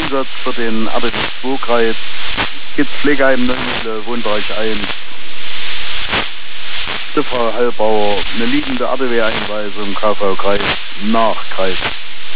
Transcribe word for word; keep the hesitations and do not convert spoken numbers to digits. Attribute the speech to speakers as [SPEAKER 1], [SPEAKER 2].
[SPEAKER 1] Einsatz für den R D W zwei Kreis. Gibt Pflegeheim Neumühle, Wohnbereich eins. Der Frau Hallbauer, eine liegende R D W-Einweisung, K V-Kreis, nach Kreis.